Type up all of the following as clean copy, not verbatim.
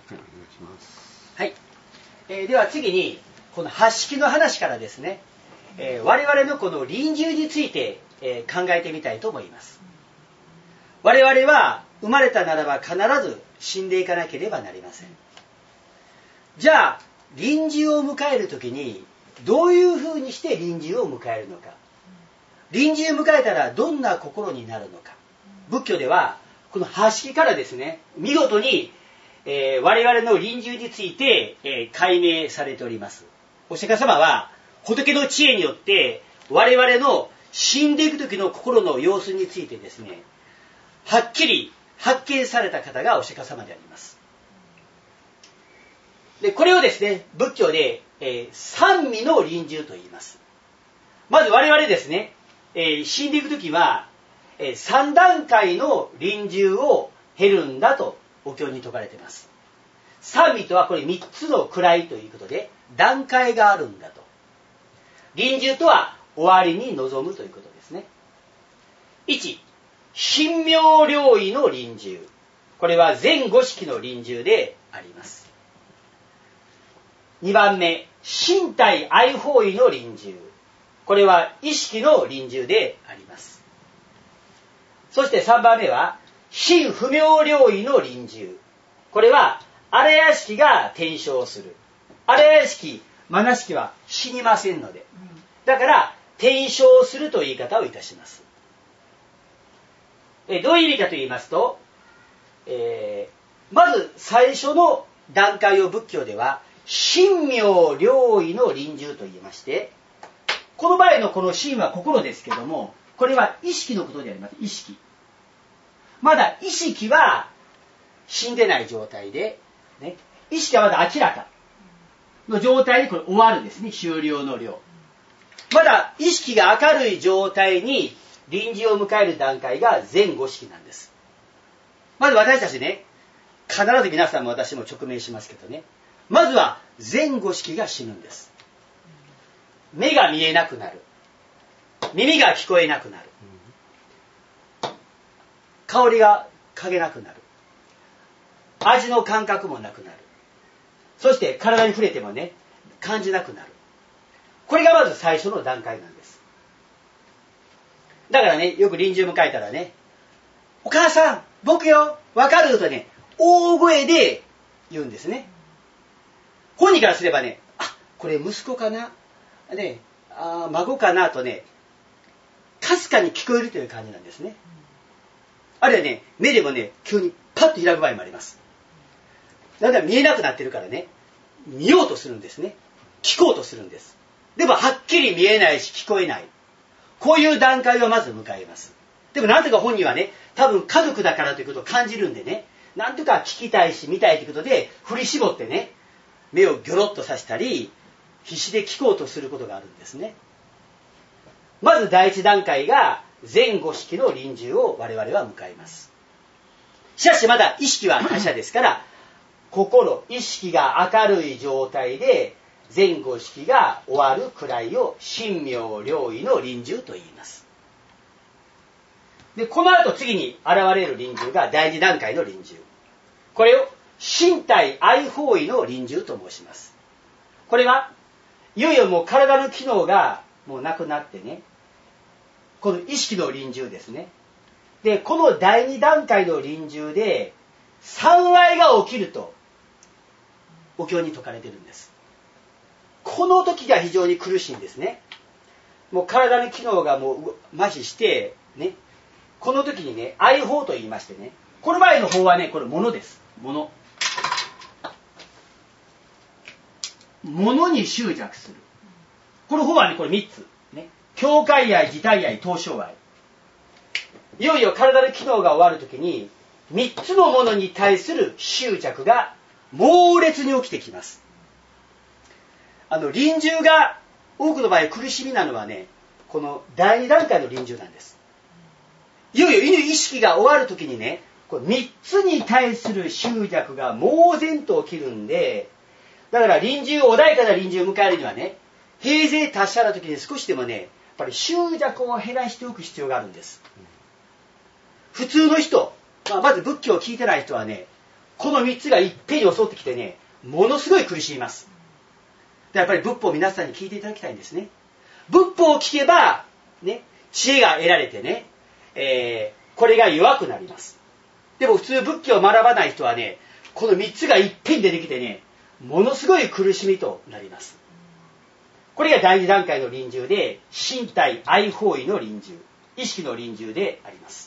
はい、では次にこの八式の話からですね、我々のこの臨終について、考えてみたいと思います。我々は生まれたならば必ず死んでいかなければなりません。じゃあ臨終を迎えるときにどういうふうにして臨終を迎えるのか、臨終を迎えたらどんな心になるのか、仏教ではこの八式からですね、見事に、我々の臨終について、解明されております。お釈迦様は仏の知恵によって我々の死んでいく時の心の様子についてですね、はっきり発見された方がお釈迦様であります。でこれをですね、仏教で、三味の臨終と言います。まず我々ですね、死んでいく時は、3段階の臨終を経るんだとお経に説かれています。三味とはこれ3つの位ということで段階があるんだと。臨終とは終わりに臨むということですね。1、神妙領位の臨終。これは全5式の臨終であります。2番目、身体愛法位の臨終。これは意識の臨終であります。そして3番目は心不明領位の臨終。これは荒屋敷が転生する。荒屋敷、愛敷は死にませんので、だから転生するという言い方をいたします。どういう意味かと言いますと、まず最初の段階を仏教では神妙領位の臨終と言いまして、この場合のこの心は心ですけども、これは意識のことであります。意識。まだ意識は死んでない状態で、ね、意識はまだ明らかの状態でこれ終わるですね、終了の量。まだ意識が明るい状態に臨終を迎える段階が全5式なんです。まず私たちね、必ず皆さんも私も直面しますけどね、まずは全5式が死ぬんです。目が見えなくなる。耳が聞こえなくなる。香りが嗅げなくなる。味の感覚もなくなる。そして体に触れてもね、感じなくなる。これがまず最初の段階なんです。だからね、よく臨終迎えたらね、お母さん、僕よ、わかるとね、大声で言うんですね。本人からすればね、あ、これ息子かな、ね、孫かなとね、かすかに聞こえるという感じなんですね。あるいはね、目でもね、急にパッと開く場合もあります。だんだん見えなくなってるからね、見ようとするんですね。聞こうとするんです。でもはっきり見えないし聞こえない。こういう段階をまず迎えます。でもなんとか本人はね、多分家族だからということを感じるんでね、なんとか聞きたいし見たいということで振り絞ってね、目をギョロッとさせたり、必死で聞こうとすることがあるんですね。まず第一段階が全5式の臨終を我々は迎えます。しかしまだ意識は他者ですから、心、意識が明るい状態で全5式が終わるくらいを神妙領位の臨終と言います。で、この後次に現れる臨終が第2段階の臨終。これを身体愛法位の臨終と申します。これはいよいよもう体の機能がもうなくなってね、この意識の臨終ですね。で、この第2段階の臨終で三愛が起きるとお経に説かれているんです。この時が非常に苦しいんですね。もう体の機能がもう麻痺してね、この時にね、愛法と言いましてね、この場合の法はね、これ物です。物。物に執着する。この法はね、これ3つ。ね、境界愛、自体愛、東照愛。いよいよ体の機能が終わる時に、3つのものに対する執着が猛烈に起きてきます。臨終が多くの場合苦しみなのはね、この第2段階の臨終なんです。いよいよ意識が終わる時にね、これ3つに対する執着が猛然と起きるんで、だから臨終、穏やかな臨終を迎えるにはね、平静達者な時に少しでもね、やっぱり執着を減らしておく必要があるんです。普通の人、まず仏教を聞いてない人はね、 この3つがいっぺんに襲ってきてね、ものすごい苦しみます。でやっぱり仏法を皆さんに聞いていただきたいんですね。仏法を聞けば、ね、知恵が得られてね、これが弱くなります。でも普通仏教を学ばない人はね、この3つがいっぺんに出てきてね、ものすごい苦しみとなります。これが第2段階の臨終で、身体愛法意の臨終、意識の臨終であります。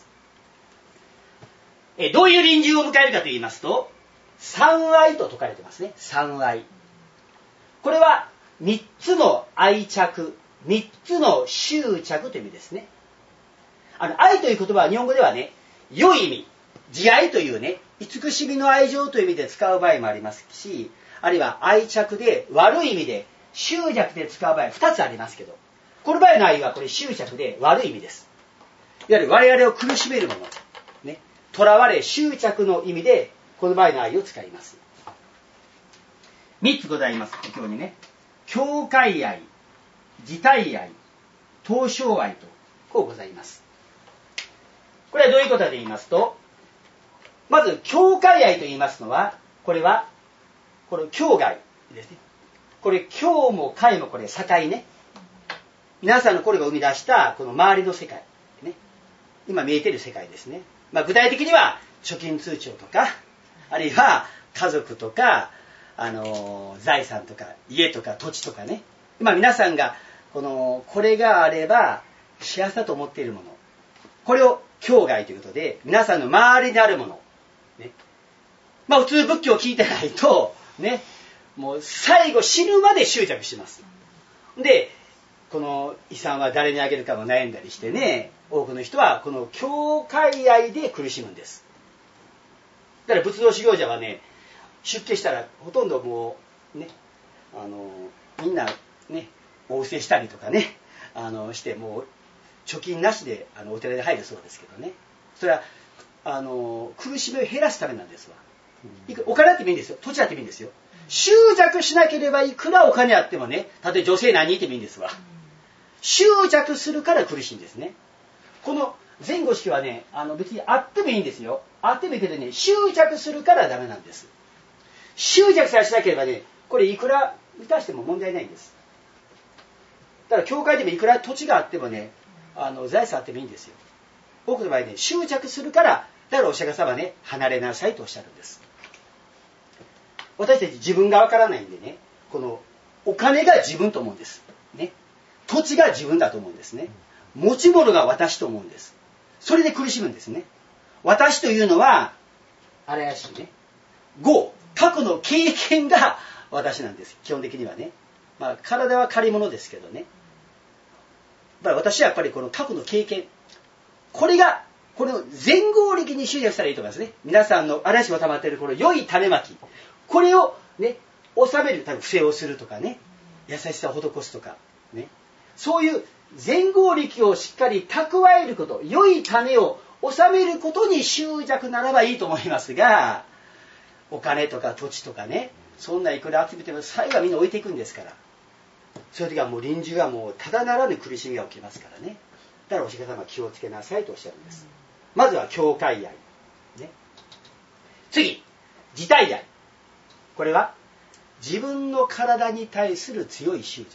どういう臨終を迎えるかと言いますと、三愛と説かれてますね。三愛。これは3つの愛着、3つの執着という意味ですね。愛という言葉は日本語ではね、良い意味、慈愛というね、慈しみの愛情という意味で使う場合もありますし、あるいは愛着で悪い意味で執着で使う場合2つありますけど、この場合の愛はこれ執着で悪い意味です。いわゆる我々を苦しめるもの、ね、囚われ執着の意味でこの場合の愛を使います。3つございます。今日にね、境界愛、自体愛、当生愛とこうございます。これはどういうことかと言いますと、まず境界愛と言いますのは、これはこの境外ですね。これ境も界もこれ境ね。皆さんのこれが生み出したこの周りの世界、ね、今見えている世界ですね。具体的には貯金通帳とか、あるいは家族とか、財産とか家とか土地とかね。今皆さんがこれがあれば幸せだと思っているもの、これを境外ということで、皆さんの周りにあるもの、ね、普通仏教を聞いてないとね、もう最後死ぬまで執着します。でこの遺産は誰にあげるかも悩んだりしてね、多くの人はこの境界愛で苦しむんです。だから仏道修行者はね、出家したらほとんどもうね、みんなね、お布施したりとかね、してもう貯金なしでお寺で入るそうですけどね、それは苦しみを減らすためなんですわ。お金あってもいいんですよ、土地あってもいいんですよ。執着しなければいくらお金あってもね、たとえ女性何人いてもいいんですわ。執着するから苦しいんですね。この前後式はね、別にあってもいいんですよ。あってもいいけどね、執着するからダメなんです。執着さえしなければね、これいくら満たしても問題ないんです。だから教会でもいくら土地があってもね、財産あってもいいんですよ。多くの場合ね、執着するから、だからお釈迦様はね、離れなさいとおっしゃるんです。私たち自分がわからないんでね、このお金が自分と思うんです、ね、土地が自分だと思うんですね。持ち物が私と思うんです。それで苦しむんですね。私というのは荒怪しいね、過去の経験が私なんです。基本的にはね、体は借り物ですけどね、私はやっぱりこの過去の経験、これがこの全合力に集約したらいいと思いますね。皆さんの嵐が溜まっているこの良い種まき、これをね、収める、多分不正をするとかね、優しさを施すとかね、そういう全合力をしっかり蓄えること、良い種を収めることに執着ならばいいと思いますが、お金とか土地とかね、そんないくら集めても最後はみんな置いていくんですから、そういう時はもう臨終はもうただならぬ苦しみが起きますからね。だからお釈迦様は気をつけなさいとおっしゃるんです。まずは境界愛、ね、次自体愛、これは自分の体に対する強い執着。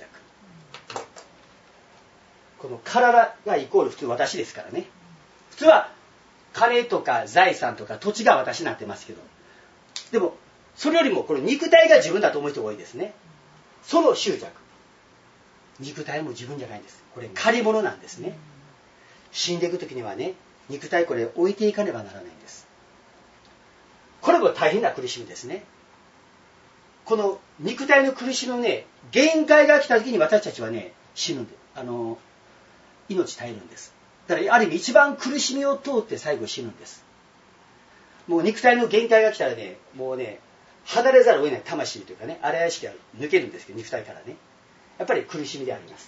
この体がイコール普通私ですからね。普通は金とか財産とか土地が私になってますけど、でもそれよりもこの肉体が自分だと思う人が多いですね。その執着、肉体も自分じゃないんです。これ借り物なんですね。死んでいく時にはね、肉体これ置いていかねばならないんです。これも大変な苦しみですね。この肉体の苦しみのね、限界が来た時に私たちはね、死ぬんで、命絶えるんです。だからある意味一番苦しみを通って最後死ぬんです。もう肉体の限界が来たらね、もうね、離れざるを得ない魂というかね、荒々しきが抜けるんですけど、肉体からね、やっぱり苦しみであります。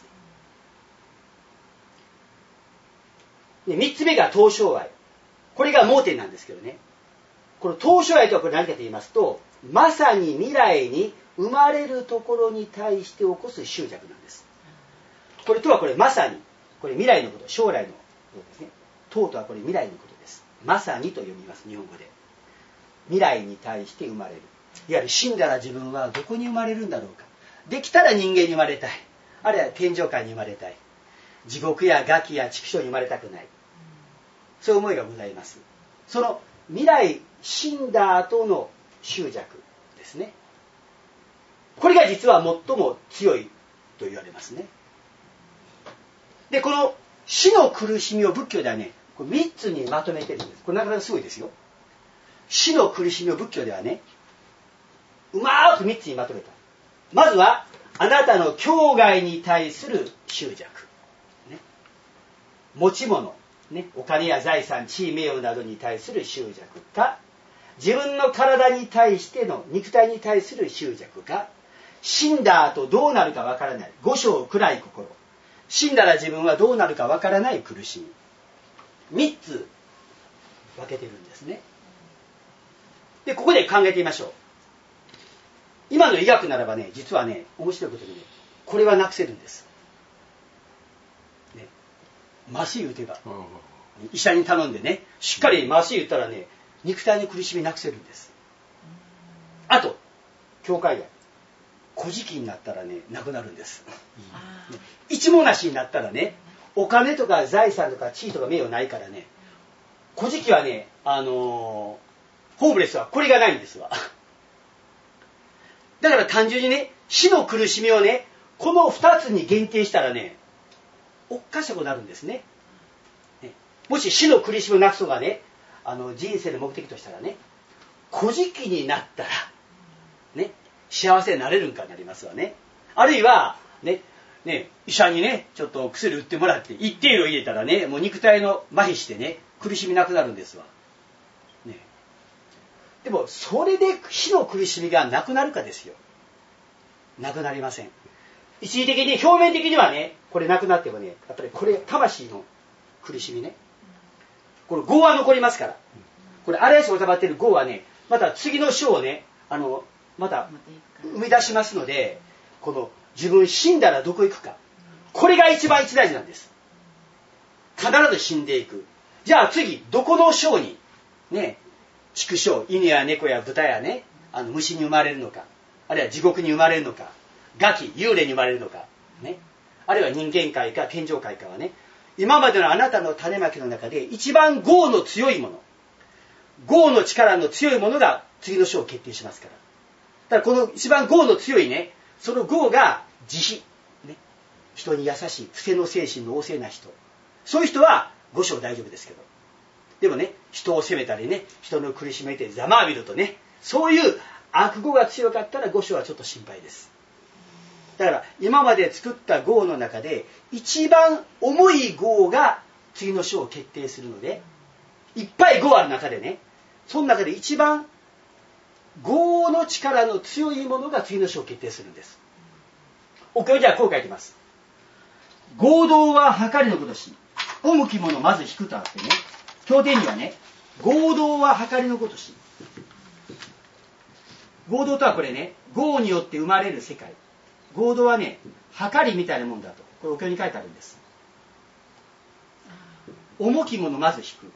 で3つ目が当生愛、これが盲点なんですけどね、この当生愛とはこれ何かと言いますと、まさに未来に生まれるところに対して起こす執着なんです。これとはこれまさに、これ未来のこと、将来のことですね。当とはこれ未来のことです。まさにと読みます、日本語で。 未来に対して生まれる。いわゆる死んだら自分はどこに生まれるんだろうか。できたら人間に生まれたい。あるいは天上界に生まれたい。地獄や餓鬼や畜生に生まれたくない。そういう思いがございます。その未来、死んだ後の執着ですね。これが実は最も強いと言われますね。で、この死の苦しみを仏教ではね、3つにまとめてるんです。これなかなかすごいですよ。死の苦しみを仏教ではね、うまーく3つにまとめた。まずは、あなたの境外に対する執着。ね、持ち物、ね、お金や財産、地位、名誉などに対する執着か、自分の体に対しての、肉体に対する執着か、死んだ後どうなるかわからない、五章暗い心。死んだら自分はどうなるかわからない苦しみ。3つ分けてるんですね。で、ここで考えてみましょう。今の医学ならばね、実はね、面白いことにね、これはなくせるんです。ね、麻酔打てば、医者に頼んでね、しっかり麻酔打ったらね、肉体の苦しみなくせるんです。あと、境界外。小じきになったらね、なくなるんです。一文無しになったらね、お金とか財産とか地位とか名誉ないからね、小じきはね、ホームレスはこれがないんですわ。だから単純にね、死の苦しみをね、この2つに限定したらね、おかしくなるんですね。もし死の苦しみをなくすのがね、人生の目的としたらね、小じきになったら、ね、幸せになれるんかになりますわね。あるいは、ね、医者にね、ちょっと薬売ってもらって、一定量入れたらね、もう肉体の麻痺してね、苦しみなくなるんですわ。ね、でも、それで死の苦しみがなくなるかですよ。なくなりません。一時的に、表面的にはね、これなくなってもね、やっぱりこれ、魂の苦しみね。これ、業は残りますから。これ、荒井市に収まっている業はね、また次の章をね、また生み出しますので、この自分死んだらどこ行くか、これが一番一大事なんです。必ず死んでいく。じゃあ次どこの章にね、畜生、犬や猫や豚やね、虫に生まれるのか、あるいは地獄に生まれるのか、餓鬼幽霊に生まれるのかね、あるいは人間界か天上界かはね、今までのあなたの種まきの中で一番業の強いもの、業の力の強いものが次の章を決定しますから。だからこの一番業の強いね、その業が慈悲、ね、人に優しい、不正の精神の旺盛な人、そういう人は5章大丈夫ですけど、でもね、人を責めたりね、人の苦しめてざまあみるとね、そういう悪業が強かったら5章はちょっと心配です。だから今まで作った業の中で一番重い業が次の章を決定するので、いっぱい業ある中でね、その中で一番業の力の強いものが次の章を決定するんです。お経じゃあこう書いてます。合同は計りのごとし、重きものまず引くとあってね、経典にはね、合同は計りのごとし。合同とはこれね、業によって生まれる世界。合同はね、計りみたいなもんだと。これお経に書いてあるんです。重きものまず引く。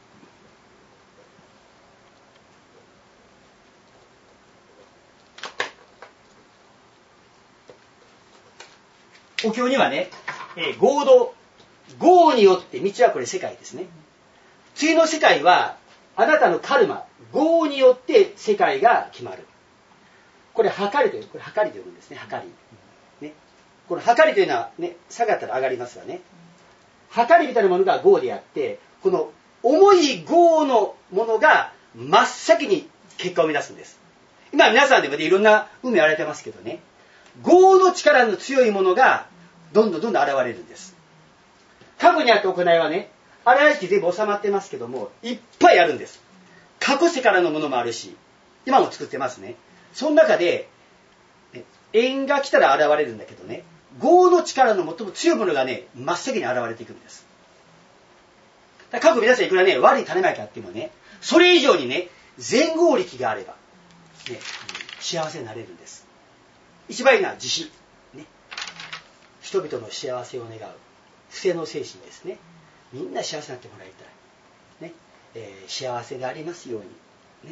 お経にはね、合同、業によって道はこれ世界ですね。次の世界はあなたのカルマ、業によって世界が決まる。これ計りという、これ計りというものですね。計り、ね、この計りというのはね、下がったら上がりますわね。計りみたいなものが業であって、この重い業のものが真っ先に結果を生み出すんです。今皆さんでもね、いろんな運命あられてますけどね、業の力の強いものがどんどん現れるんです。過去にあった行いはね、荒い式全部収まってますけども、いっぱいあるんです。過去世からのものもあるし、今も作ってますね。その中で、縁が来たら現れるんだけどね、業の力の最も強いものがね、真っ先に現れていくんです。だから過去皆さんいくらね、悪い種まきあってもね、それ以上にね、善業力があれば、ね、幸せになれるんです。一番いいのは慈悲、ね、人々の幸せを願う不正の精神ですね。みんな幸せになってもらいたい、ね、幸せでありますように、ね、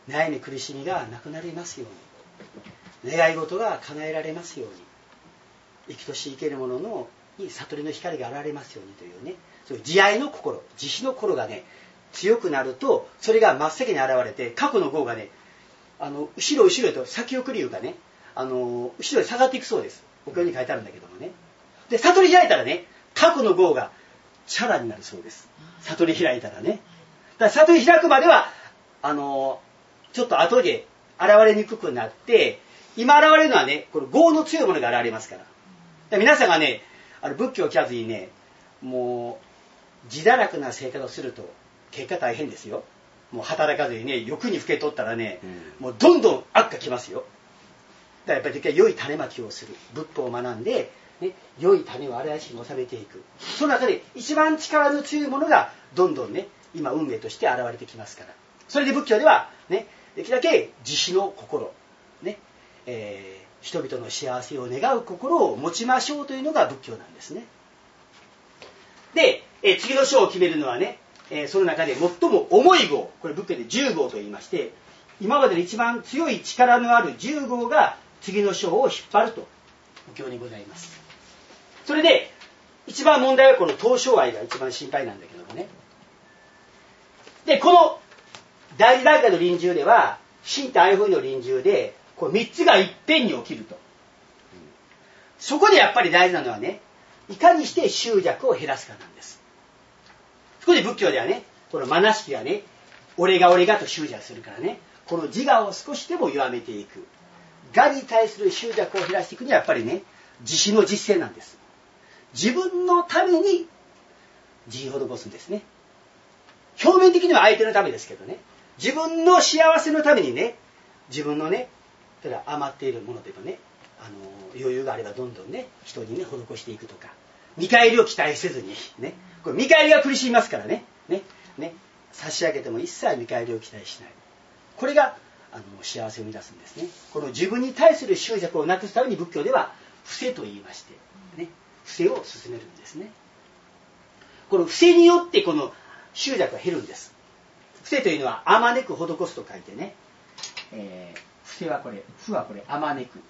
悩み苦しみがなくなりますように、願い事が叶えられますように、生きとし生けるもののに悟りの光が現れますようにというね、そういう慈愛の心、慈悲の心がね強くなると、それが真っ先に現れて、過去の業がね後ろ後ろへと先送りいうかね、後ろへ下がっていくそうです。お経に書いてあるんだけどもね。で悟り開いたらね、過去の業がチャラになるそうです。悟り開いたらね。だから悟り開くまではちょっと後で現れにくくなって、今現れるのはね、この業の強いものが現れますから。だから皆さんがね、仏教を聞かずにね、もう自堕落な生活をすると結果大変ですよ。もう働かずにね、欲にふけとったらね、もうどんどん悪化きますよ。だからやっぱり良い種まきをする、仏法を学んで、ね、良い種を荒屋敷に収めていく。その中で一番力の強いものがどんどんね、今運命として現れてきますから。それで仏教ではね、できるだけ慈悲の心、ね、人々の幸せを願う心を持ちましょうというのが仏教なんですね。で、次の章を決めるのはね、その中で最も重い業、これ仏教で10業と言いまして、今までで一番強い力のある10業が次の章を引っ張るとお経にございます。それで一番問題はこの東照愛が一番心配なんだけどもね。でこの第二段階の臨終では、身体愛憤の臨終でこれ3つがいっぺんに起きると。そこでやっぱり大事なのはね、いかにして執着を減らすかなんです。そこで仏教ではね、この愛しきがね、俺が俺がと執着するからね、この自我を少しでも弱めていく。我に対する執着を減らしていくにはやっぱりね、慈悲の実践なんです。自分のために慈悲を施すんですね。表面的には相手のためですけどね、自分の幸せのためにね、自分のね、ただ余っているものでもね、余裕があればどんどんね、人にね、施していくとか、見返りを期待せずにね、これ見返りが苦しみますからね、差し上げても一切見返りを期待しない。これが幸せを生み出すんですね。この自分に対する執着をなくすために仏教では伏せと言いまして、ね、伏せを進めるんですね。この伏せによってこの執着が減るんです。伏せというのはあまねく施すと書いてね、伏せはこれ、負はこれ、あまねく。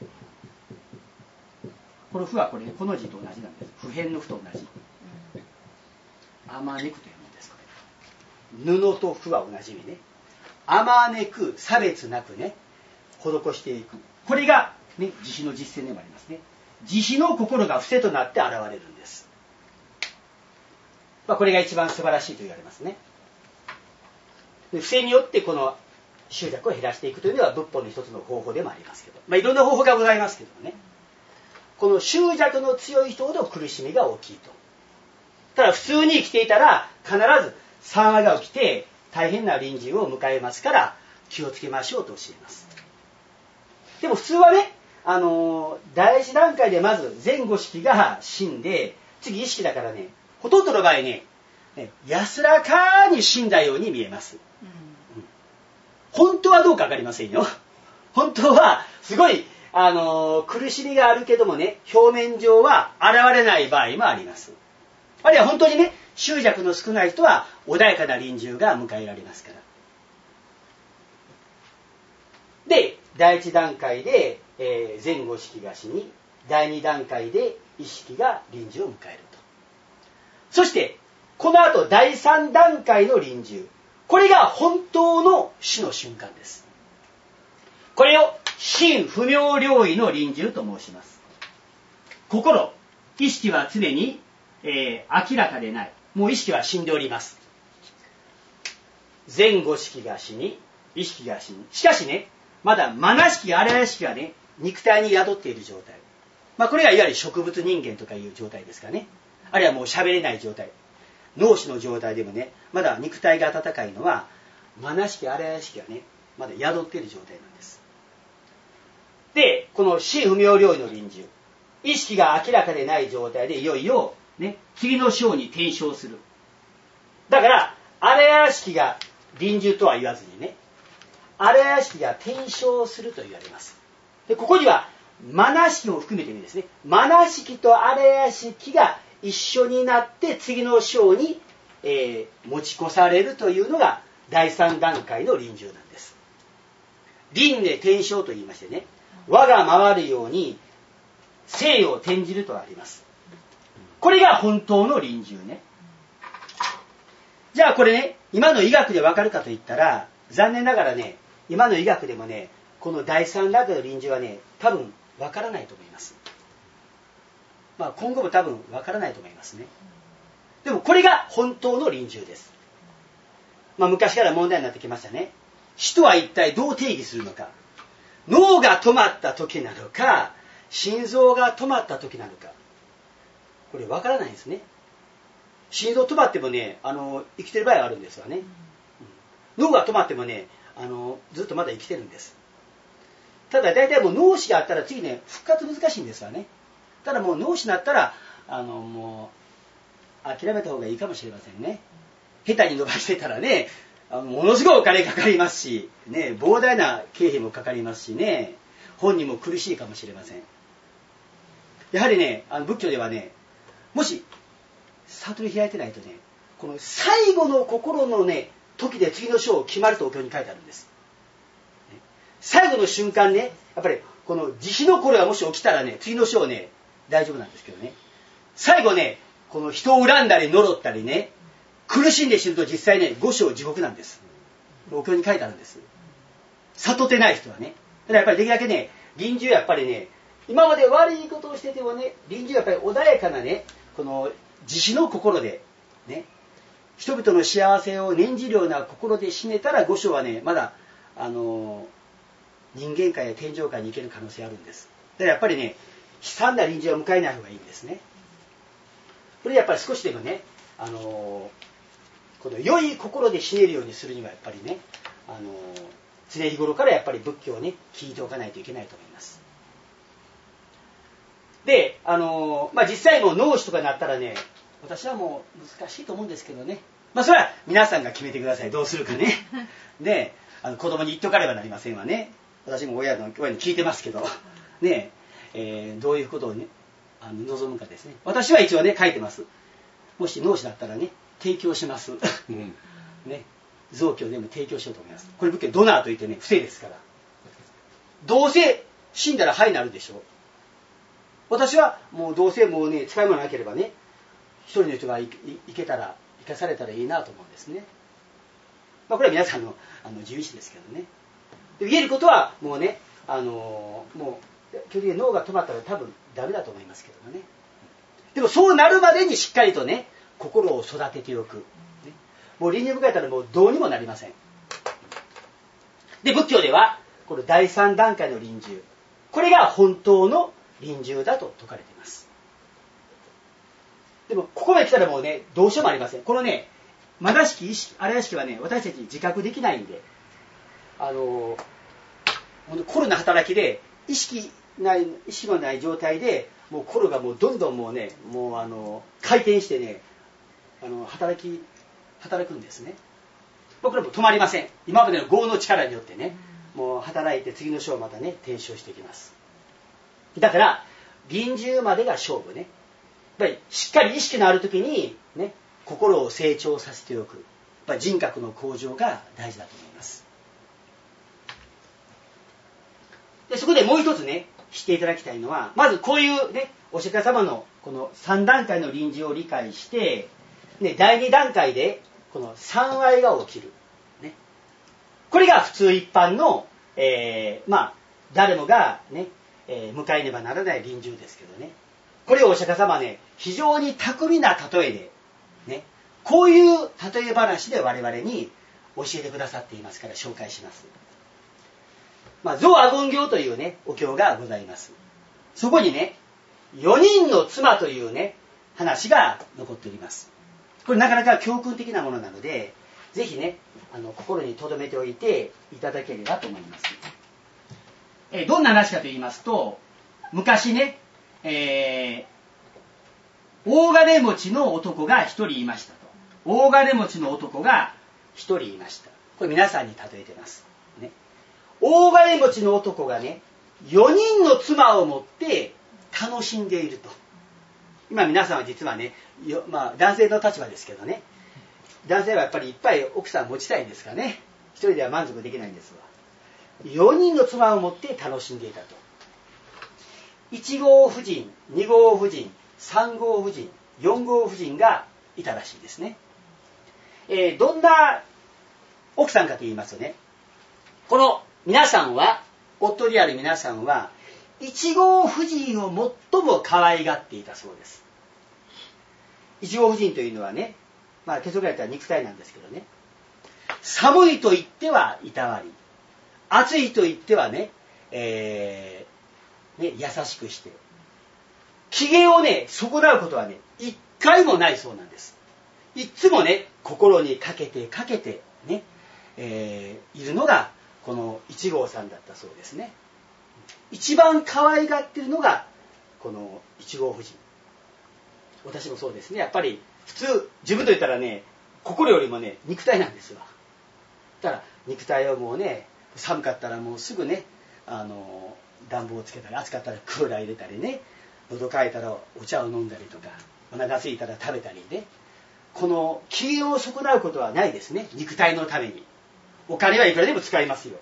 この負はこれ、この字と同じなんです。不変の負と同じ。あまねくというものです。これ布と負は同じ意味ね。あまねく、差別なくね、施していく。これが、ね、慈悲の実践でもありますね。慈悲の心が伏せとなって現れるんです。これが一番素晴らしいと言われますね。で伏せによってこの執着を減らしていくというのは仏法の一つの方法でもありますけど、いろんな方法がございますけどね。この執着の強い人ほど苦しみが大きいと。ただ普通に生きていたら必ず災害が起きて大変な臨終を迎えますから気をつけましょうと教えます。でも普通はね、第一段階でまず前後式が死んで、次意識だからね、ほとんどの場合ね、安らかに死んだように見えます。本当はどうかわかりませんよ。本当はすごい苦しみがあるけどもね、表面上は現れない場合もあります。あるいは本当にね、執着の少ない人は穏やかな臨終が迎えられますから。で、第一段階で、前後式が死に、第二段階で意識が臨終を迎えると。そしてこの後第三段階の臨終、これが本当の死の瞬間です。これを真不明領域の臨終と申します。心、意識は常に、明らかでない。もう意識は死んでおります。前後式が死に、意識が死に。しかしね、まだ愛しき荒屋敷がね、肉体に宿っている状態。これがいわゆる植物人間とかいう状態ですかね。あるいはもう喋れない状態。脳死の状態でもね、まだ肉体が温かいのは、愛しき荒屋敷がね、まだ宿っている状態なんです。で、この真不明領域の臨終。意識が明らかでない状態でいよいよ、ね、次の章に転生する。だから、荒屋敷が臨終とは言わずにね、荒屋敷が転生すると言われます。で、ここには、愛しきも含めてですね、愛しきと荒屋敷が一緒になって次の章に、持ち越されるというのが第三段階の臨終なんです。 輪廻転生と言いましてね、輪が回るように生を転じるとあります。これが本当の臨終ね。じゃあこれね、今の医学でわかるかといったら、残念ながらね、今の医学でもね、この第三段階の臨終はね、多分わからないと思います。まあ今後も多分わからないと思いますね。でもこれが本当の臨終です。まあ昔から問題になってきましたね。死とは一体どう定義するのか。脳が止まった時なのか、心臓が止まった時なのか。これわからないんですね。心臓止まってもね、生きてる場合はあるんですわね。脳が止まってもね、ずっとまだ生きてるんです。ただ大体もう脳死があったら次ね、復活難しいんですわね。ただもう脳死になったら、もう諦めた方がいいかもしれませんね。下手に伸ばしてたらね、ものすごいお金かかりますし、ね、膨大な経費もかかりますしね、本人も苦しいかもしれません。やはりね、仏教ではね、もし悟り開いてないとね、この最後の心のね、時で次の章を決まるとお経に書いてあるんです。最後の瞬間ね、やっぱりこの慈悲の頃がもし起きたらね、次の章ね、大丈夫なんですけどね。最後ね、この人を恨んだり呪ったりね、苦しんで死ぬと実際ね、五章地獄なんです。お経に書いてあるんです。悟ってない人はね。だからやっぱりできるだけね、臨終やっぱりね、今まで悪いことをしててもね、臨終やっぱり穏やかなね、この慈悲の心で、ね、人々の幸せを念じるような心で死ねたら五章はね、まだ、人間界や天上界に行ける可能性あるんです。だからやっぱりね、悲惨な臨終は迎えない方がいいんですね。これやっぱり少しでもね、この良い心で死ねるようにするにはやっぱりね、常日頃からやっぱり仏教をね、聞いておかないといけないと思います。で、実際もう脳死とかになったらね、私はもう難しいと思うんですけどね。まあそれは皆さんが決めてください。どうするかね。で、子供に言っとかねばなりませんわね。私も親に聞いてますけど、ね、どういうことをね、望むかですね。私は一応ね、書いてます。もし脳死だったらね、提供します。ね、臓器を全部提供しようと思います。これ仏教ドナーといってね、不正ですから。どうせ死んだら肺になるでしょう。私はもうどうせもうね、使い物なければね、一人の人が生かされたらいいなと思うんですね。まあこれは皆さんの自由意志ですけどね。で言えることはもうね、もう基本的に脳が止まったら多分ダメだと思いますけどもね。でもそうなるまでにしっかりとね、心を育てておく。ね、もう臨終迎えたらもうどうにもなりません。で、仏教ではこの第三段階の臨終、これが本当の臨終だと説かれています。でもここまで来たらもうね、どうしようもありません。このね、まだしき意識、あらやしきはね、私たち自覚できないんで、心の働きで意識のない状態でもう心がもうどんどんもうね、もう回転してね、働くんですね。僕らも止まりません。今までの業の力によってね、もう働いて次の章またね、転生していきます。だから臨終までが勝負ね。やっぱりしっかり意識のある時にね、心を成長させておく。やっぱり人格の向上が大事だと思います。でそこでもう一つね、知っていただきたいのは、まずこういうね、お釈迦様のこの3段階の臨終を理解して、ね、第2段階でこの三愛が起きる。ね、これが普通一般の、誰もがね、迎えねばならない臨終ですけどね。これをお釈迦様はね、非常に巧みな例えで、ね、こういう例え話で我々に教えてくださっていますから紹介します。増阿言経というね、お経がございます。そこにね、4人の妻というね、話が残っております。これなかなか教訓的なものなので、ぜひね、心に留めておいていただければと思います。どんな話かと言いますと、昔ね、大金持ちの男が一人いましたと。大金持ちの男が一人いました。これ皆さんに例えてます。ね、大金持ちの男がね、4人の妻を持って楽しんでいると。今皆さんは実はね、男性の立場ですけどね、男性はやっぱりいっぱい奥さん持ちたいんですかね。一人では満足できないんですわ。 4人の妻を持って楽しんでいたと。1号夫人、2号夫人、3号夫人、4号夫人がいたらしいですね。どんな奥さんかと言いますとね、この皆さんは、夫である皆さんは、1号夫人を最も可愛がっていたそうです。1号夫人というのはね、結論から言ったら肉体なんですけどね、寒いと言ってはいたわり、暑いと言ってはね、優しくして、機嫌をね、損なうことはね、一回もないそうなんです。いつもね、心にかけてね、いるのが、この1号さんだったそうですね。一番可愛がっているのが、この1号夫人。私もそうですね。やっぱり、普通、自分と言ったらね、心よりもね、肉体なんですわ。だから、肉体はもうね、寒かったらもうすぐね、暖房をつけたり、暑かったらクーラー入れたりね、喉渇いたらお茶を飲んだりとか、お腹空いたら食べたりね、この機嫌を損なうことはないですね、肉体のために。お金はいくらでも使いますよ。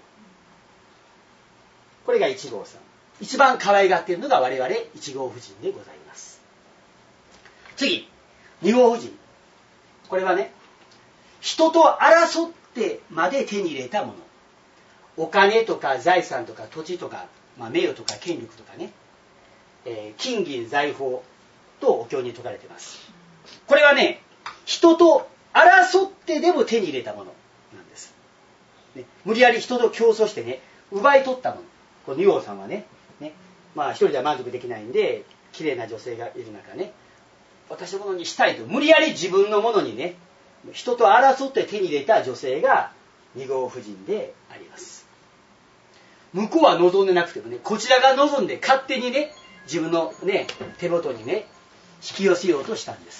これが1号さん。一番可愛がっているのが我々1号夫人でございます。次、2号夫人。これはね、人と争ってまで手に入れたもの。お金とか財産とか土地とか、名誉とか権力とかね、金銀財宝とお経に説かれています。これはね、人と争ってでも手に入れたものなんです。ね、無理やり人と競争してね、奪い取ったもの。この2号さんはね、一人では満足できないんで、綺麗な女性がいる中ね、私のものにしたいと、無理やり自分のものにね、人と争って手に入れた女性が2号夫人であります。向こうは望んでなくてもね、こちらが望んで勝手にね、自分のね、手元にね、引き寄せようとしたんです。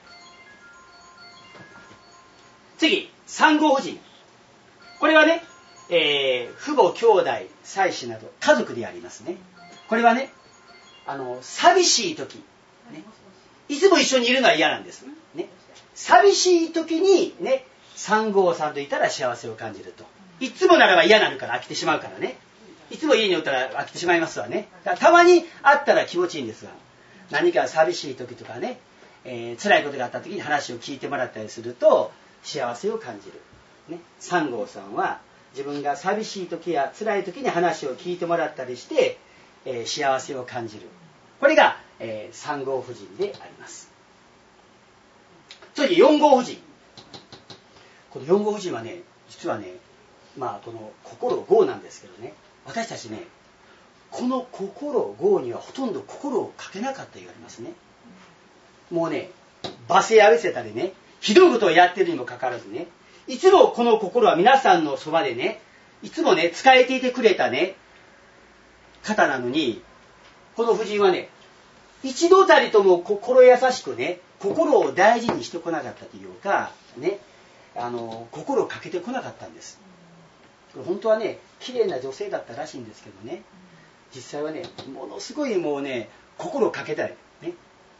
次、3号夫人。これはね、父母兄弟妻子など家族でありますね。これはね、寂しい時、ね、いつも一緒にいるのは嫌なんです、ね、寂しい時にね、3号さんといたら幸せを感じると。いつもならば嫌になるから飽きてしまうからね、いつも家におったら飽きてしまいますわね。だからたまに会ったら気持ちいいんですが、何か寂しい時とかね、辛いことがあった時に話を聞いてもらったりすると幸せを感じる、ね、3号さんは自分が寂しい時や辛い時に話を聞いてもらったりして、幸せを感じる。これが、3号夫人であります。次、4号夫人。この4号夫人はね、実はね、この心業なんですけどね、私たちね、この心業にはほとんど心をかけなかったと言われますね。もうね、罵声浴びせたりね、ひどいことをやってるにもかかわらずね、いつもこの心は皆さんのそばでね、いつもね、仕えていてくれたね、方なのに、この夫人はね、一度たりとも心優しくね、心を大事にしてこなかったというか、ね、心をかけてこなかったんです。本当はね、綺麗な女性だったらしいんですけどね、実際はね、ものすごいもうね、心をかけたい。ね、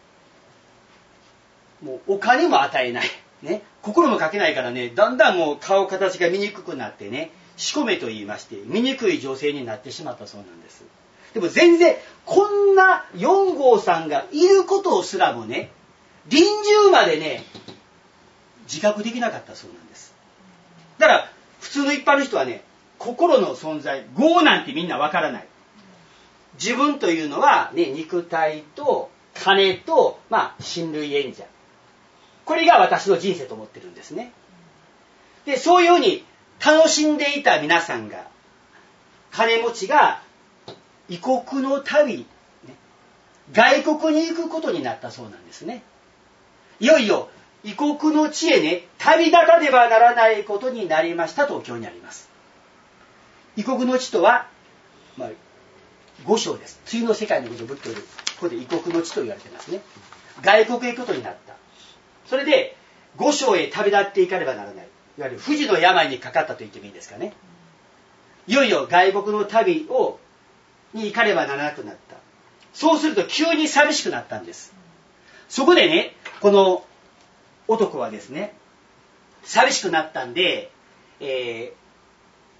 もうお金も与えない。ね、心もかけないからね、だんだんもう顔形が見にくくなってね、しこめと言いまして、醜い女性になってしまったそうなんです。でも全然、こんな4号さんがいることをすらもね、臨終までね、自覚できなかったそうなんです。だから、普通の一般の人はね、心の存在、業なんてみんなわからない。自分というのは、ね、肉体と金と、親類縁者。これが私の人生と思ってるんですね。で、そういうふうに楽しんでいた皆さんが、金持ちが異国の旅、ね、外国に行くことになったそうなんですね。いよいよ異国の地へね、旅立たねばならないことになりましたとお経にあります。異国の地とは、五章です。次の世界のことを仏教で、ここで異国の地と言われてますね。外国へ行くことになった。それで、五章へ旅立っていかねばならない。いわゆる不治の病にかかったと言ってもいいですかね。いよいよ外国の旅に行かねばならなくなった。そうすると急に寂しくなったんです。そこでね、この男はですね、寂しくなったんで、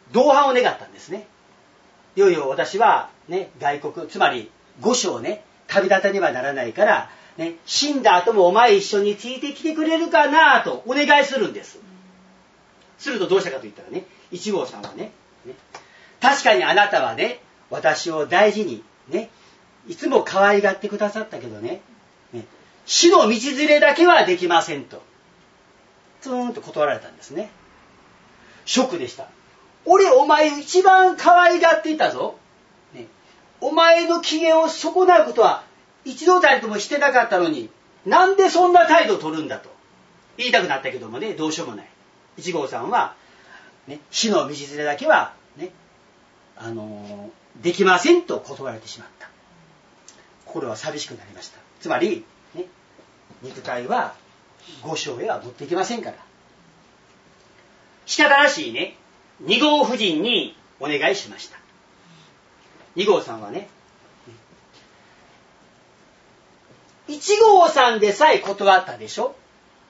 同伴を願ったんですね。いよいよ私は、ね、外国、つまり御所をね、旅立たねばならないから、ね、死んだ後もお前一緒についてきてくれるかなとお願いするんです。するとどうしたかと言ったらね、一号さんはね、確かにあなたはね、私を大事にね、いつも可愛がってくださったけどね、死の道連れだけはできませんと、ツーンと断られたんですね。ショックでした。俺お前一番可愛がっていたぞ、ね、お前の機嫌を損なうことは一度たりともしてなかったのに、なんでそんな態度を取るんだと言いたくなったけどもね、どうしようもない。一号さんは、ね、死の道連れだけは、ね、できませんと断られてしまった。心は寂しくなりました。つまり、ね、肉体は御所へは持っていけませんから。仕方なしにね、二号夫人にお願いしました。二号さんはね、一号さんでさえ断ったでしょ。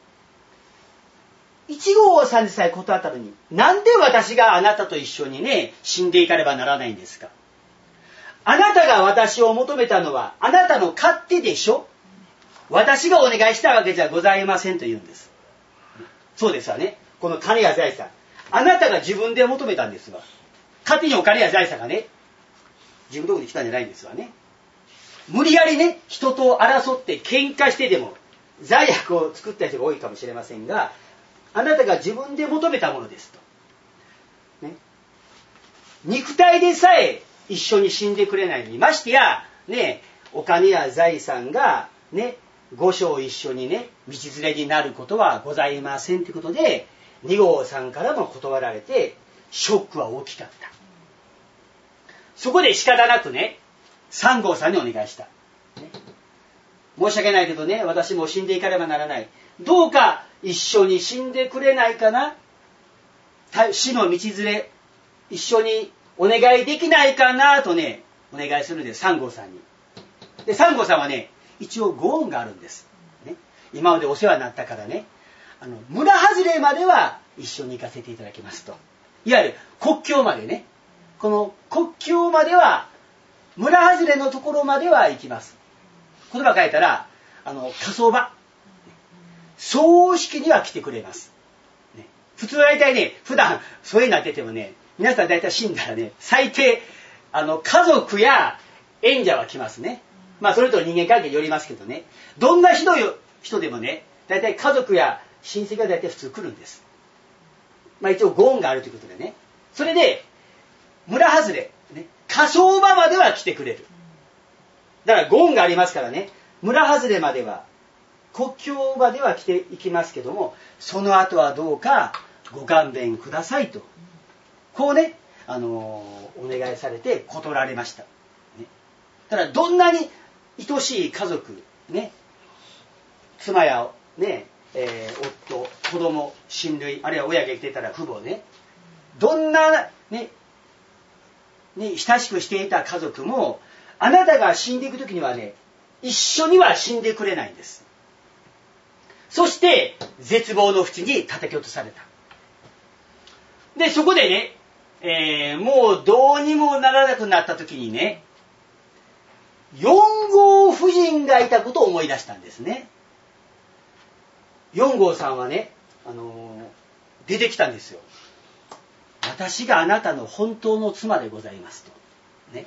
一号さんでさえ断ったのに、なんで私があなたと一緒にね、死んでいかねばならないんですか。あなたが私を求めたのはあなたの勝手でしょ。私がお願いしたわけじゃございませんと言うんです。そうですわね。この金や財産、あなたが自分で求めたんですわ。勝手にお金や財産がね、自分のところに来たんじゃないんですわね。無理やりね、人と争って喧嘩してでも罪悪を作った人が多いかもしれませんが、あなたが自分で求めたものですと、ね、肉体でさえ一緒に死んでくれないのに、ましてや、ね、お金や財産がね、御所を一緒にね、道連れになることはございませんということで、二号さんからも断られて、ショックは大きかった。そこで仕方なくね、三号さんにお願いした、ね、申し訳ないけどね、私も死んでいかねばならない、どうか一緒に死んでくれないかな、死の道連れ一緒にお願いできないかなとね、お願いするんです、三号さんに。で、三号さんはね、一応ご恩があるんです、ね、今までお世話になったからね、村外れまでは一緒に行かせていただきますと。いわゆる国境までね、この国境までは、村外れのところまでは行きます。言葉変えたら、火葬場、葬式には来てくれます、ね、普通は大体ね、普段そういうのやっててもね、皆さん大体死んだらね、最低家族や縁者は来ますね。まあそれと人間関係によりますけどね、どんなひどい人でもね、大体家族や親戚が大体普通来るんです。まあ一応ご恩があるということでね、それで村外れ、ね、火葬場までは来てくれる。だからご恩がありますからね、村外れまでは、国境までは来ていきますけども、その後はどうかご勘弁くださいと、こうね、お願いされて断られました、ね、ただどんなに愛しい家族、ね、妻や、ね、夫、子供、親類、あるいは親が生きてたら父母ね、どんなね、親しくしていた家族も、あなたが死んでいくときにはね、一緒には死んでくれないんです。そして絶望の淵に叩き落とされた。でそこでね、もうどうにもならなくなったときにね、4号夫人がいたことを思い出したんですね。4号さんはね、出てきたんですよ。私があなたの本当の妻でございますと、ね、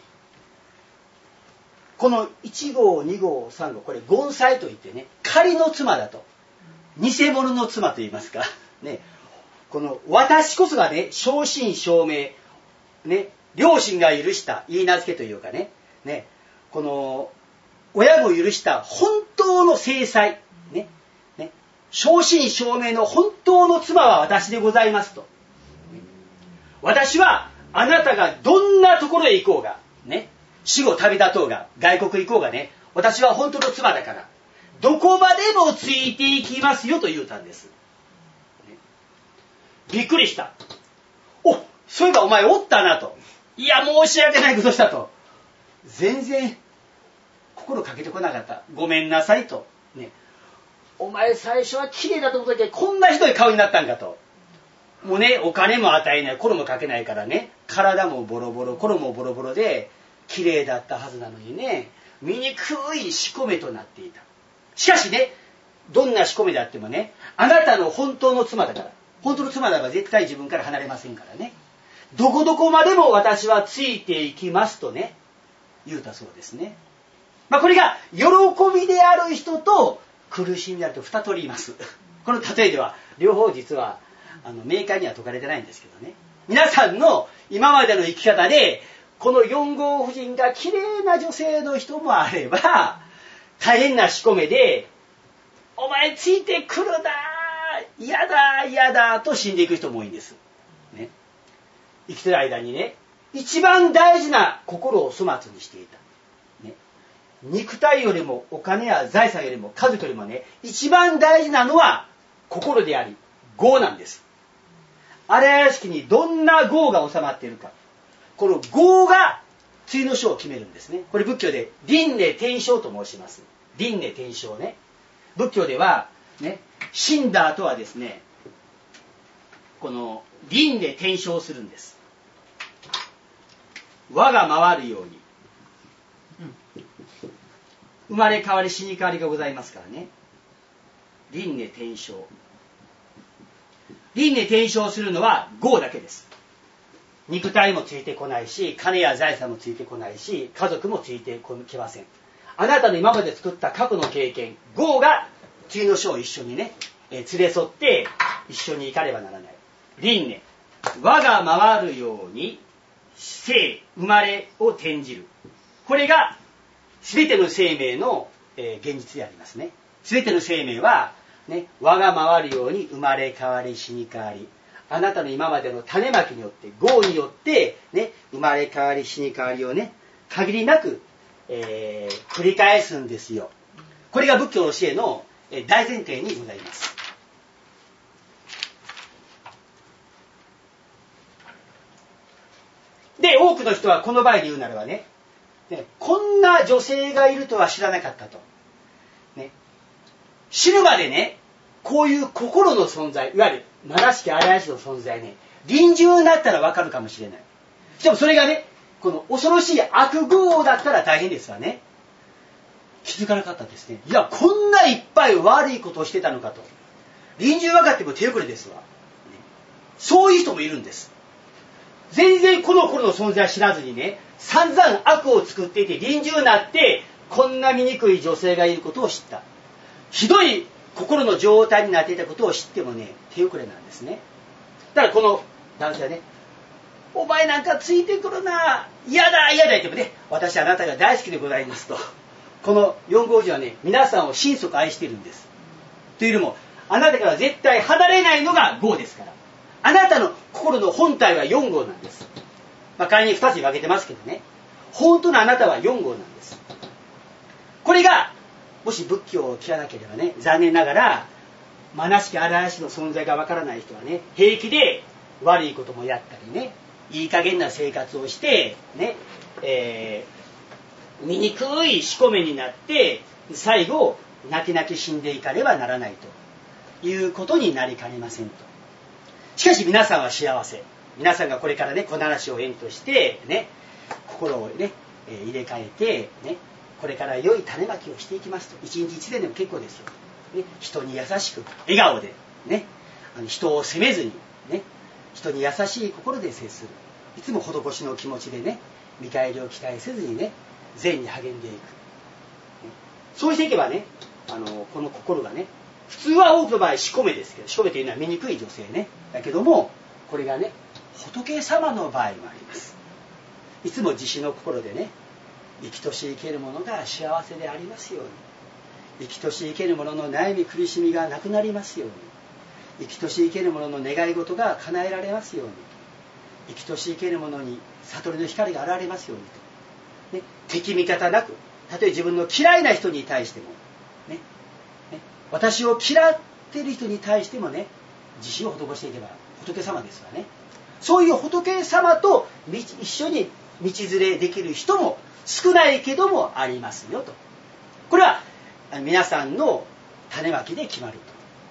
この1号2号3号、これ権妻といってね、仮の妻だと、偽物の妻と言いますか、ね、この私こそがね、正真正銘、ね、両親が許した言い名付けというかね、この親も許した本当の正妻、正真正銘の本当の妻は私でございますと。私はあなたがどんなところへ行こうが、ね、死後旅立とうが、外国行こうがね、私は本当の妻だから、どこまでもついていきますよと言うたんです。びっくりした。お、そういえばお前おったなと。いや、申し訳ないことしたと。全然心かけてこなかった。ごめんなさいと。ね、お前最初は綺麗だと思ったけど、こんなひどい顔になったんかと。 もうね、お金も与えない、衣もかけないからね、体もボロボロ、衣もボロボロで、綺麗だったはずなのにね、醜い仕込めとなっていた。しかしね、どんな仕込めであってもね、あなたの本当の妻だから、本当の妻だから絶対自分から離れませんからね、どこどこまでも私はついていきますとね、言うたそうですね。これが喜びである人と苦しみであると二通りいます。この例えでは両方実は明快には説かれてないんですけどね、皆さんの今までの生き方でこの四号夫人が綺麗な女性の人もあれば、大変な仕込めでお前ついてくるな、嫌だ嫌だと死んでいく人も多いんです、ね、生きてる間にね、一番大事な心を粗末にしていた、ね、肉体よりもお金や財産よりも家族よりもね、一番大事なのは心であり業なんです。荒屋敷にどんな業が収まっているか、この業が次の章を決めるんですね。これ仏教で輪廻転生と申します。輪廻転生ね、仏教ではね、死んだ後はですね、この輪廻転生するんです。輪が回るように、生まれ変わり死に変わりがございますからね。輪廻転生、輪廻転生するのは業だけです。肉体もついてこないし、金や財産もついてこないし、家族もついてきません。あなたの今まで作った過去の経験、業が次の章を一緒にね、連れ添って一緒に行かねばならない。輪廻、輪が回るように生、生まれを転じる。これが全ての生命の、現実でありますね。全ての生命は、ね、輪が回るように生まれ変わり死に変わり、あなたの今までの種まきによって業によって、ね、生まれ変わり死に変わりをね、限りなく、繰り返すんですよ。これが仏教の教えの大前提にございます。で、多くの人はこの場合で言うならばね、こんな女性がいるとは知らなかったと、ね、死ぬまでね、こういう心の存在、いわゆる虚しき荒屋敷の存在ね、臨終になったらわかるかもしれない。でもそれがね、この恐ろしい悪業だったら大変ですわね。気づかなかったですね。いや、こんないっぱい悪いことをしてたのかと。臨終分かっても手遅れですわ、ね。そういう人もいるんです。全然この頃の存在を知らずにね、散々悪を作っていて臨終になってこんな醜い女性がいることを知った。ひどい心の状態になっていたことを知ってもね、手遅れなんですね。だからこの男性はね、お前なんかついてくるな、嫌だ嫌だ言ってもね、私あなたが大好きでございますと、この四号寺はね、皆さんを心底愛しているんです。というよりも、あなたから絶対離れないのが業ですから、あなたの心の本体は四号なんです。仮に二つに分けてますけどね、本当のあなたは四号なんです。これがもし仏教を聞かなければね、残念ながら虚しき荒屋敷の存在がわからない人はね、平気で悪いこともやったりね、いい加減な生活をしてね、醜い仕込めになって最後泣き泣き死んでいかねばならないということになりかねませんと。しかし皆さんは幸せ。皆さんがこれからね、この話を縁としてね、心をね、入れ替えてね、これから良い種まきをしていきますと。一日一年でも結構ですよ、ね、人に優しく笑顔でね、人を責めずにね、人に優しい心で接する、いつも施しの気持ちでね、見返りを期待せずにね、善に励んでいく、ね、そうしていけばね、この心がね、普通は多くの場合仕込めですけど、仕込めというのは醜い女性ね、だけどもこれがね、仏様の場合もあります。いつも慈悲の心でね、生きとし生ける者が幸せでありますように、生きとし生ける者の悩み苦しみがなくなりますように、生きとし生ける者の願い事が叶えられますように、生きとし生ける者に悟りの光が現れますようにと、ね、敵味方なく、たとえ自分の嫌いな人に対しても、ね、私を嫌っている人に対してもね、慈悲を施していけば仏様ですわね。そういう仏様と一緒に道連れできる人も少ないけどもありますよと。これは皆さんの種まきで決まると。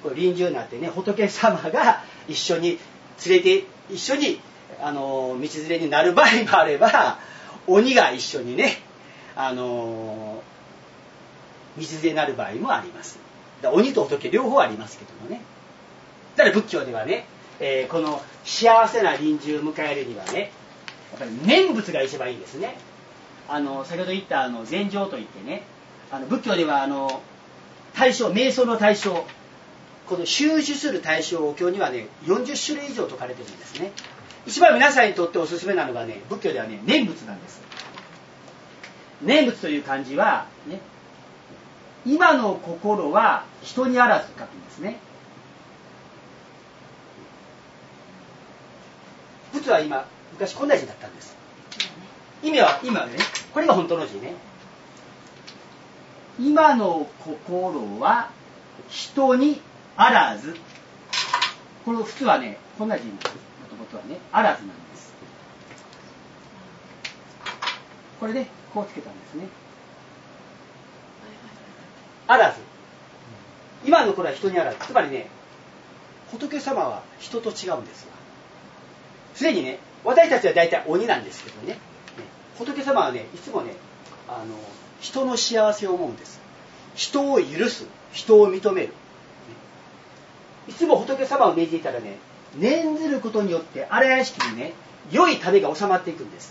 臨終になってね、仏様が一緒に連れて、一緒に道連れになる場合もあれば、鬼が一緒にね、道連れになる場合もあります。だから鬼と仏両方ありますけどもね。だから仏教ではね、この幸せな臨終を迎えるにはね、やっぱり念仏が一番いいんですね。先ほど言った禅定といってね、仏教では対象、瞑想の対象、この収集する対象お経にはね、40種類以上説かれてるんですね。一番皆さんにとっておすすめなのがね、仏教ではね、念仏なんです。念仏という漢字はね、今の心は人にあらず書くんですね。仏は昔こんな字だったんです。意味は今ね、これが本当の字ね。今の心は人にあらず。これ普通はね、こんな字になることはね、あらずなんです。これでこうつけたんですね。あらず。今の心は人にあらず。つまりね、仏様は人と違うんですよ。すでにね、私たちは大体鬼なんですけどね、仏様はね、いつもね、人の幸せを思うんです。人を許す、人を認める。いつも仏様を命じていたらね、念ずることによって荒屋敷にね、良い種が収まっていくんです。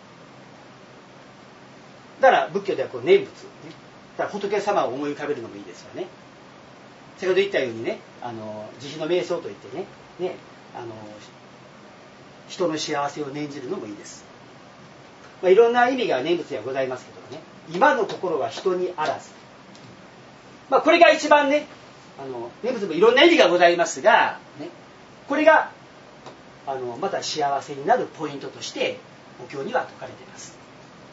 だから仏教ではこう念仏、ね、だから仏様を思い浮かべるのもいいですよね。先ほど言ったようにね、慈悲の瞑想といってね、人の幸せを念じるのもいいです。いろんな意味が念仏にはございますけどね、今の心は人にあらず。これが一番ね、念仏もいろんな意味がございますが、ね、これがまた幸せになるポイントとしてお経には説かれています。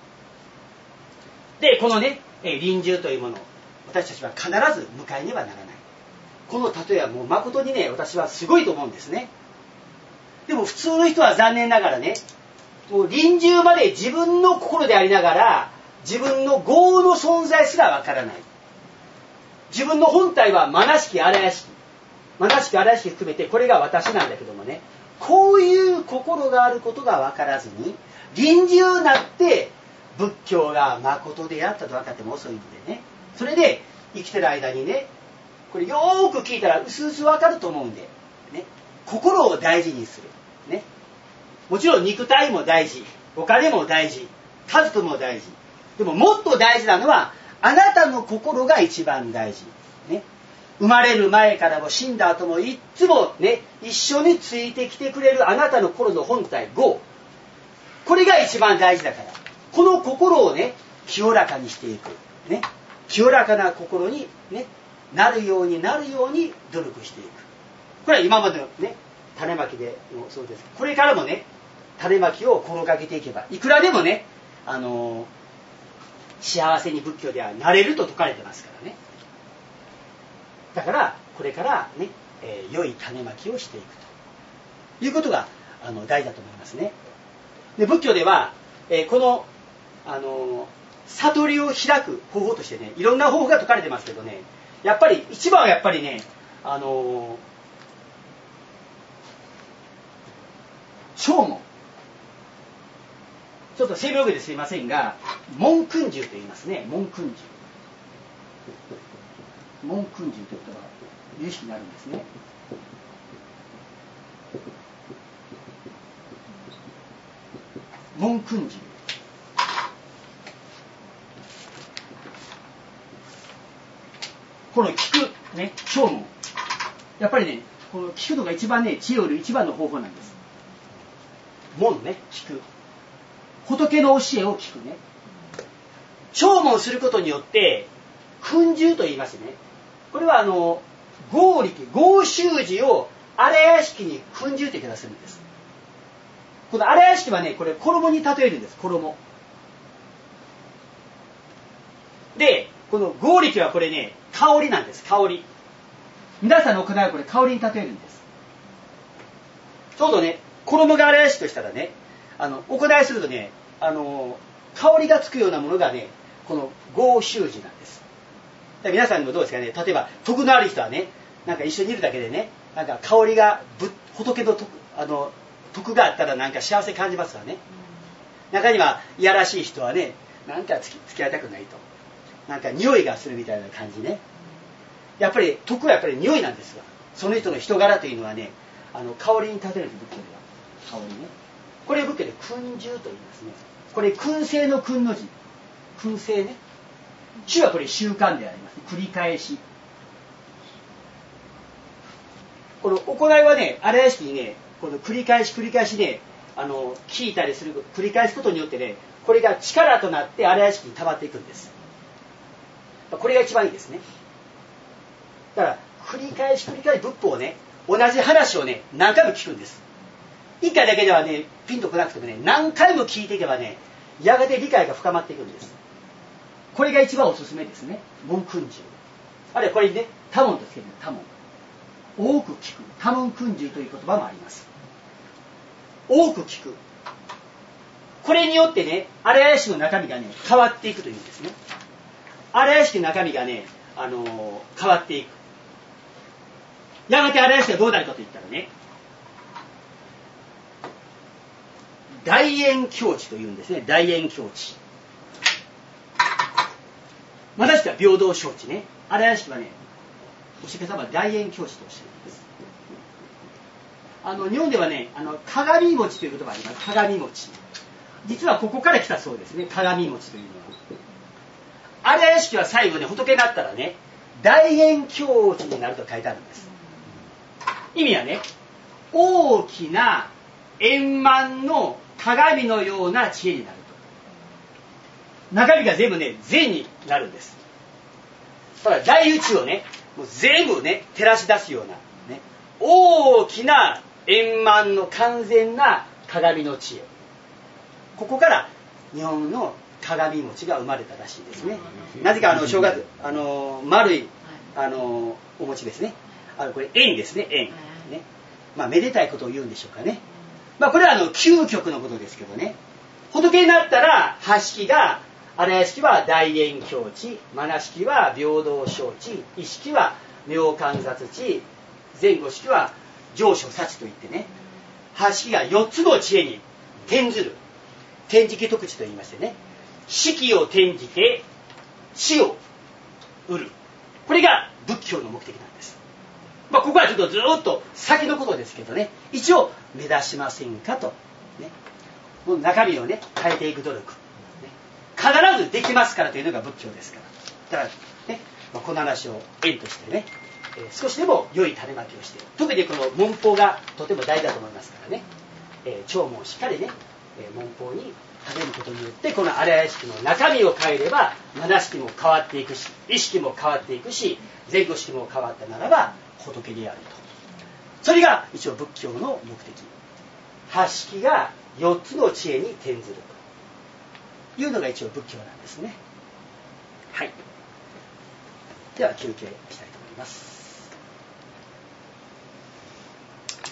で、このね、臨終というものを私たちは必ず迎えねばならない。この例えはもう誠にね、私はすごいと思うんですね。でも普通の人は残念ながらね、もう臨終まで自分の心でありながら、自分の業の存在すらわからない。自分の本体はまなしき荒屋敷。まなしき荒屋敷含めてこれが私なんだけどもね、こういう心があることがわからずに、臨終になって仏教が誠であったと分かっても遅いのでね、それで生きてる間にね、これよーく聞いたら薄々わかると思うんで、ね、心を大事にする。ね、もちろん肉体も大事、お金も大事、家族も大事。でももっと大事なのは、あなたの心が一番大事。ね、生まれる前からも死んだ後もいつもね、一緒についてきてくれるあなたの心の本体業。これが一番大事だから。この心をね、清らかにしていく。ね、清らかな心にね、なるように努力していく。これは今までのね、種まきでもそうです。これからもね、種まきを心がけていけば、いくらでもね、幸せに仏教ではなれると説かれてますからね。だからこれからね、良い種まきをしていくということが大事だと思いますね。で、仏教では、この悟りを開く方法としてね、いろんな方法が説かれてますけどね、やっぱり一番はやっぱりね、正門、ちょっと性病気ですいませんが、門訓授と言いますね。門訓授、門訓授ということは有識になるんですね。門訓授、この聞くね、正門、やっぱりね、この聞くのが一番ね、知恵を得る一番の方法なんです。門ね、聞く、仏の教えを聞くね。聴聞することによって訓授と言いますね。これは合力、合宗寺を荒屋敷に訓授という言い方するんです。この荒屋敷はね、これ衣に例えるんです。衣で、この合力はこれね、香りなんです。香り、皆さんの行いはこれ香りに例えるんです。ちょうどね、衣が荒屋敷としたらね、お答えするとね、香りがつくようなものがね、この合宗寺なんです。皆さんにもどうですかね、例えば徳のある人はね、 なんか一緒にいるだけでね、なんか香りが仏の徳があったらなんか幸せ感じますわね。中にはいやらしい人はね、なんか付き合いたくないと、なんか匂いがするみたいな感じね。やっぱり徳はやっぱり匂いなんですわ。その人の人柄というのはね、香りに例えると仏教では香りね。これ仏教で燻重と言いますね。これ燻製の燻の字、燻製ね。主はこれ習慣であります。繰り返し。この行いはね、荒屋敷にね、この繰り返しね、聞いたりする、繰り返すことによってね、これが力となって荒屋敷に溜まっていくんです。これが一番いいですね。だから繰り返し仏法をね、同じ話をね、何回も聞くんです。一回だけではね、ピンとこなくてもね、何回も聞いていけばね、やがて理解が深まっていくんです。これが一番おすすめですね。門訓重。あるいはこれにね、多聞とつける多聞。多く聞く。多聞訓重という言葉もあります。多く聞く。これによってね、荒屋敷の中身がね、変わっていくというんですね。荒屋敷の中身がね、変わっていく。やがて荒屋敷がどうなるかといったらね、大圓教智というんですね。大圓教智。またしては平等承知ね。荒屋敷はね、お釈迦様は大圓教智とおっしゃいます。日本ではね、鏡餅という言葉があります。鏡餅。実はここから来たそうですね。鏡餅というのは。荒屋敷は最後ね、仏になったらね、大圓教智になると書いてあるんです。意味はね、大きな円満の鏡のような知恵になると。中身が全部ね、善になるんです。だから大宇宙をね、もう全部ね、照らし出すような、ね、大きな円満の完全な鏡の知恵。ここから日本の鏡餅が生まれたらしいですね。なぜか正月、丸いお餅ですね。これ円ですね、円。ね。まあめでたいことを言うんでしょうかね。まあこれは究極のことですけどね。仏になったら、八式が、荒屋敷は大圓教智、真式は平等承知、一式は妙観察知、前後式は上所察知といってね、八式が4つの知恵に転ずる。転じき特知と言いましてね、式を転じて知を得る。これが仏教の目的なんです。まあここはちょっとずっと先のことですけどね、一応目指しませんかと、ね、もう中身をね変えていく努力、ね、必ずできますからというのが仏教ですから。だからね、まあ、この話を縁としてね、少しでも良い種まきをして、特にこの文法がとても大事だと思いますからね、聴聞をしっかりね、文法に励むことによって、この荒屋敷の中身を変えれば七式も変わっていくし、意識も変わっていくし、前後式も変わったならば仏であると。それが一応仏教の目的。八式が4つの知恵に転ずるというのが一応仏教なんですね。はい。では休憩したいと思います。